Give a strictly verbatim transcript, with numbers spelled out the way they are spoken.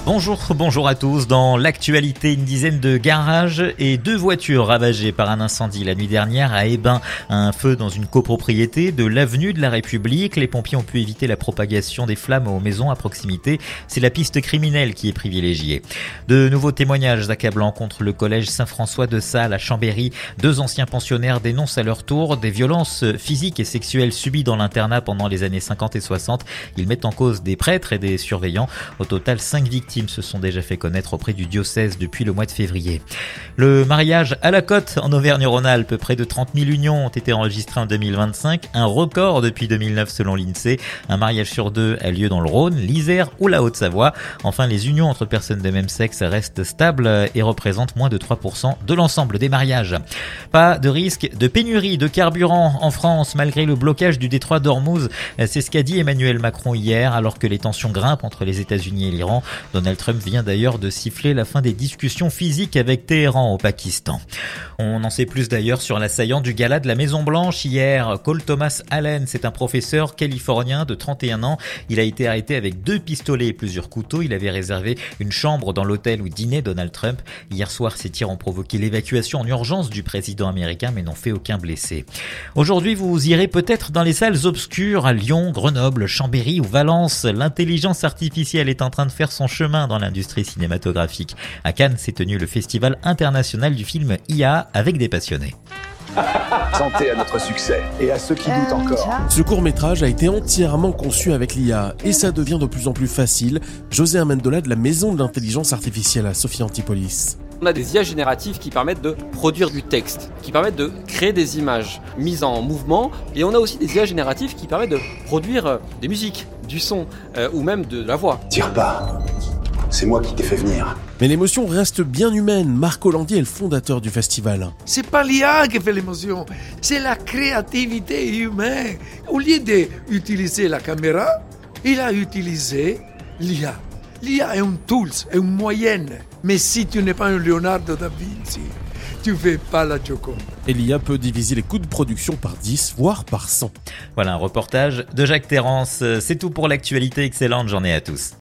Bonjour, bonjour à tous. Dans l'actualité, une dizaine de garages et deux voitures ravagées par un incendie la nuit dernière à Hébin. Un feu dans une copropriété de l'avenue de la République. Les pompiers ont pu éviter la propagation des flammes aux maisons à proximité. C'est la piste criminelle qui est privilégiée. De nouveaux témoignages accablants contre le collège Saint-François de Sales à Chambéry. Deux anciens pensionnaires dénoncent à leur tour des violences physiques et sexuelles subies dans l'internat pendant les années cinquante et soixante. Ils mettent en cause des prêtres et des surveillants. Au total, cinq victimes se sont déjà fait connaître auprès du diocèse depuis le mois de février. Le mariage à la côte en Auvergne-Rhône-Alpes, près de trente mille unions ont été enregistrées en deux mille vingt-cinq, un record depuis deux mille neuf selon l'INSEE. Un mariage sur deux a lieu dans le Rhône, l'Isère ou la Haute-Savoie. Enfin, les unions entre personnes de même sexe restent stables et représentent moins de trois pour cent de l'ensemble des mariages. Pas de risque de pénurie de carburant en France malgré le blocage du détroit d'Ormuz. C'est ce qu'a dit Emmanuel Macron hier alors que les tensions grimpent entre les États-Unis et l'Iran. Donald Trump vient d'ailleurs de siffler la fin des discussions physiques avec Téhéran au Pakistan. On en sait plus d'ailleurs sur l'assaillant du gala de la Maison-Blanche hier. Cole Thomas Allen, c'est un professeur californien de trente et un ans. Il a été arrêté avec deux pistolets et plusieurs couteaux. Il avait réservé une chambre dans l'hôtel où dînait Donald Trump. Hier soir, ces tirs ont provoqué l'évacuation en urgence du président américain mais n'ont fait aucun blessé. Aujourd'hui, vous irez peut-être dans les salles obscures à Lyon, Grenoble, Chambéry ou Valence. L'intelligence artificielle est en train de faire son chemin dans l'industrie cinématographique. À Cannes s'est tenu le Festival international du film I A avec des passionnés. Santé à notre succès et à ceux qui doutent encore. Ce court-métrage a été entièrement conçu avec l'I A et ça devient de plus en plus facile. José Amendola de la Maison de l'intelligence artificielle à Sophia Antipolis. On a des I A génératives qui permettent de produire du texte, qui permettent de créer des images mises en mouvement, et on a aussi des I A génératives qui permettent de produire des musiques, du son euh, ou même de la voix. Tire pas. C'est moi qui t'ai fait venir. Mais l'émotion reste bien humaine. Marc Hollandier est le fondateur du festival. C'est pas l'I A qui fait l'émotion, c'est la créativité humaine. Au lieu d'utiliser la caméra, il a utilisé l'I A. L'I A est un tool, est une moyenne. Mais si tu n'es pas un Leonardo da Vinci, tu fais pas la Joconde. Et l'I A peut diviser les coûts de production par dix, voire par cent. Voilà un reportage de Jacques Terrance. C'est tout pour l'actualité. Excellente journée à tous.